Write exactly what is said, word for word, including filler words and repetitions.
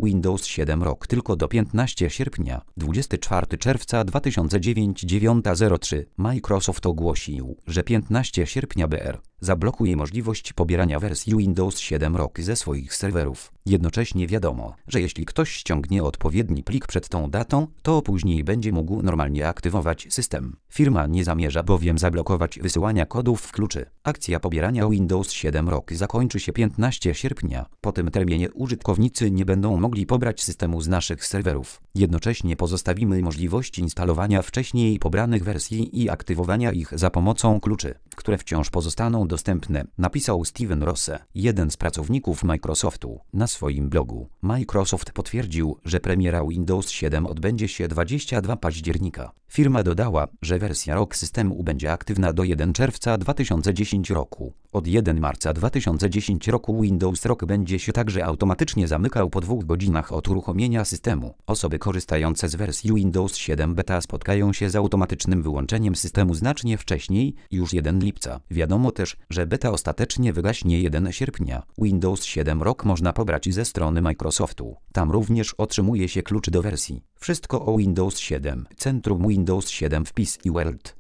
Windows siedem rok tylko do piętnastego sierpnia, dwudziestego czwartego czerwca dwa tysiące dziewięć dziewiąta zero trzy. Microsoft ogłosił, że piętnastego sierpnia B R zablokuje możliwość pobierania wersji Windows siedem rok ze swoich serwerów. Jednocześnie wiadomo, że jeśli ktoś ściągnie odpowiedni plik przed tą datą, to później będzie mógł normalnie aktywować system. Firma nie zamierza bowiem zablokować wysyłania kodów kluczy. Akcja pobierania Windows siedem rok zakończy się piętnastego sierpnia. Po tym terminie użytkownicy nie będą mogli pobrać systemu z naszych serwerów. Jednocześnie pozostawimy możliwość instalowania wcześniej pobranych wersji i aktywowania ich za pomocą kluczy, które wciąż pozostaną dostępne, napisał Steven Rosse, jeden z pracowników Microsoftu, na swoim blogu. Microsoft potwierdził, że premiera Windows siedem odbędzie się dwudziestego drugiego października. Firma dodała, że wersja rok systemu będzie aktywna do pierwszego czerwca dwa tysiące dziesiątego roku. Od pierwszego marca dwa tysiące dziesiątego roku Windows Rock będzie się także automatycznie zamykał po dwóch godzinach od uruchomienia systemu. Osoby korzystające z wersji Windows siedem Beta spotkają się z automatycznym wyłączeniem systemu znacznie wcześniej, już pierwszego lipca. Wiadomo też, że beta ostatecznie wygaśnie pierwszego sierpnia. Windows siedem Rock można pobrać ze strony Microsoftu. Tam również otrzymuje się klucz do wersji. Wszystko o Windows siedem. Centrum Windows siedem wpis i World.